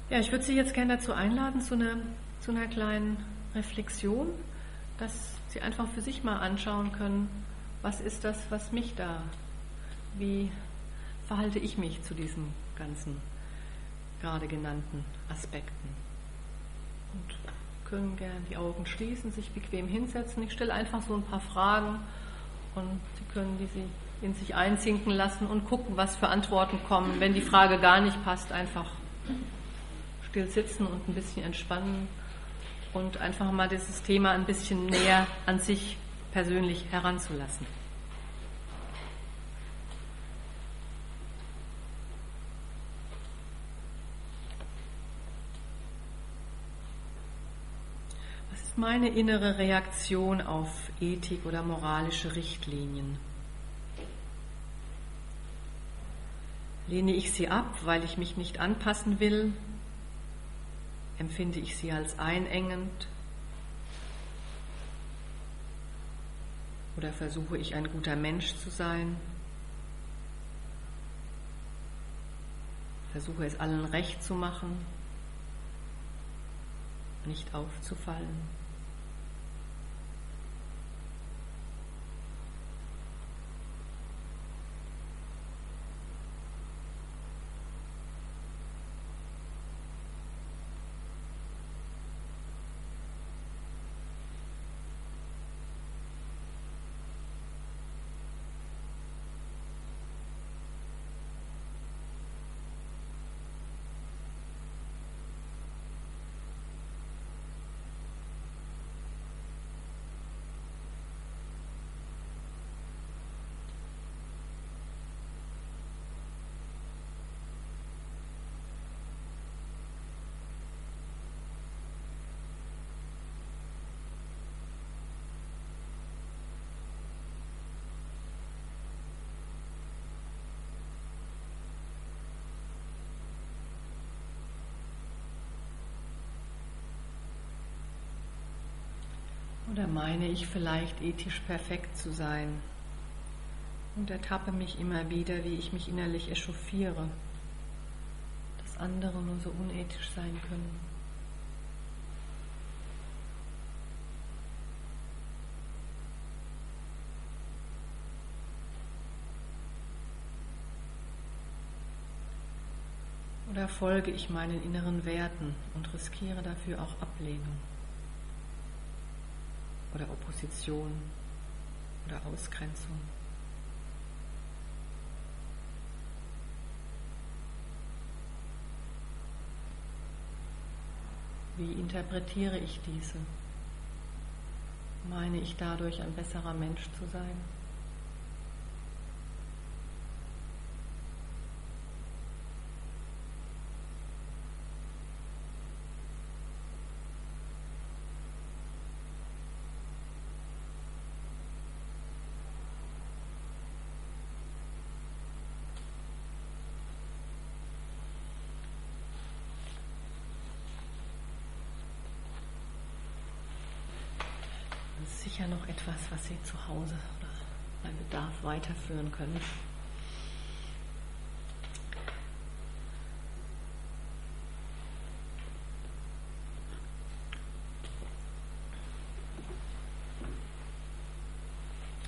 Ja, ich würde Sie jetzt gerne dazu einladen, zu einer kleinen Reflexion, dass Sie einfach für sich mal anschauen können, was ist das, was mich da, wie verhalte ich mich zu diesen ganzen gerade genannten Aspekten. Und können gerne die Augen schließen, sich bequem hinsetzen. Ich stelle einfach so ein paar Fragen und Sie können diese in sich einsinken lassen und gucken, was für Antworten kommen. Wenn die Frage gar nicht passt, einfach still sitzen und ein bisschen entspannen und einfach mal dieses Thema ein bisschen näher an sich persönlich heranzulassen. Was ist meine innere Reaktion auf Ethik oder moralische Richtlinien? Lehne ich sie ab, weil ich mich nicht anpassen will? Empfinde ich sie als einengend? Oder versuche ich ein guter Mensch zu sein? Versuche es allen recht zu machen, nicht aufzufallen? Oder meine ich vielleicht ethisch perfekt zu sein und ertappe mich immer wieder, wie ich mich innerlich echauffiere, dass andere nur so unethisch sein können? Oder folge ich meinen inneren Werten und riskiere dafür auch Ablehnung oder Opposition oder Ausgrenzung? Wie interpretiere ich diese? Meine ich dadurch ein besserer Mensch zu sein? Das ist sicher noch etwas, was Sie zu Hause oder bei Bedarf weiterführen können.